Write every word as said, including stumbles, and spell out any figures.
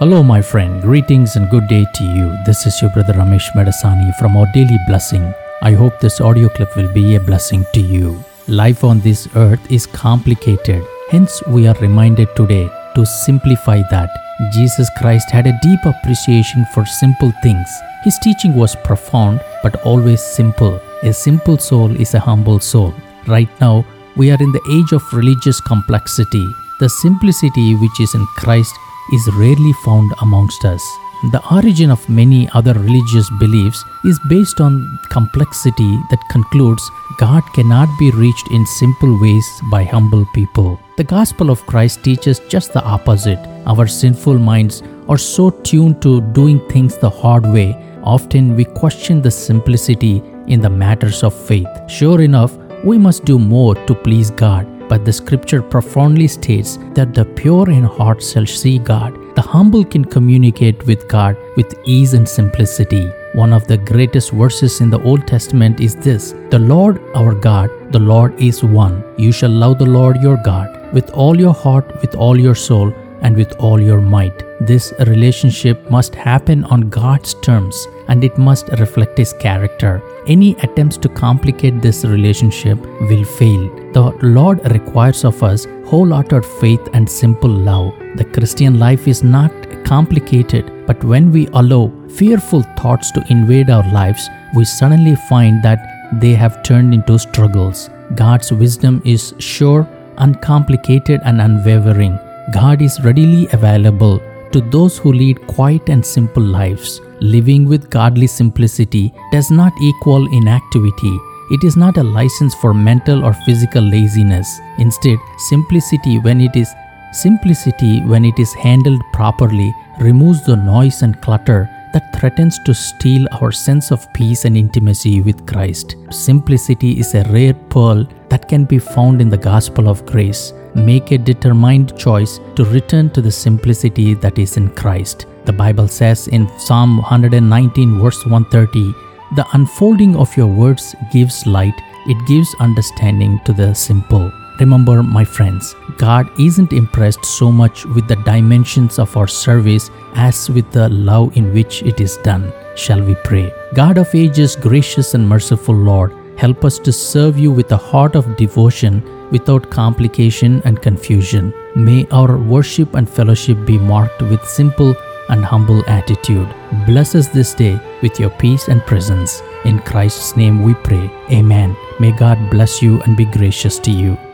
Hello, my friend. Greetings and good day to you. This is your brother Ramesh Medasani from Our Daily Blessing. I hope this audio clip will be a blessing to you. Life on this earth is complicated. Hence, we are reminded today to simplify that. Jesus Christ had a deep appreciation for simple things. His teaching was profound but always simple. A simple soul is a humble soul. Right now, we are in the age of religious complexity. The simplicity which is in Christ is rarely found amongst us. The origin of many other religious beliefs is based on complexity that concludes God cannot be reached in simple ways by humble people. The gospel of Christ teaches just the opposite. Our sinful minds are so tuned to doing things the hard way, often we question the simplicity in the matters of faith. Sure enough, we must do more to please God, but the scripture profoundly states that the pure in heart shall see God. The humble can communicate with God with ease and simplicity. One of the greatest verses in the Old Testament is this: The Lord our God, the Lord is one. You shall love the Lord your God with all your heart, with all your soul, and with all your might. This relationship must happen on God's terms, and it must reflect His character. Any attempts to complicate this relationship will fail. The Lord requires of us wholehearted faith and simple love. The Christian life is not complicated, but when we allow fearful thoughts to invade our lives, we suddenly find that they have turned into struggles. God's wisdom is sure, uncomplicated, and unwavering. God is readily available to those who lead quiet and simple lives. Living with godly simplicity does not equal inactivity. It is not a license for mental or physical laziness. Instead, simplicity when it is simplicity when it is handled properly removes the noise and clutter that threatens to steal our sense of peace and intimacy with Christ. Simplicity is a rare pearl that can be found in the gospel of grace. Make a determined choice to return to the simplicity that is in Christ. The Bible says in Psalm one nineteen verse one thirty, "The unfolding of your words gives light, it gives understanding to the simple." Remember, my friends, God isn't impressed so much with the dimensions of our service as with the love in which it is done. Shall we pray? God of ages, gracious and merciful Lord, help us to serve you with a heart of devotion without complication and confusion. May our worship and fellowship be marked with simple and humble attitude. Bless us this day with your peace and presence. In Christ's name we pray. Amen. May God bless you and be gracious to you.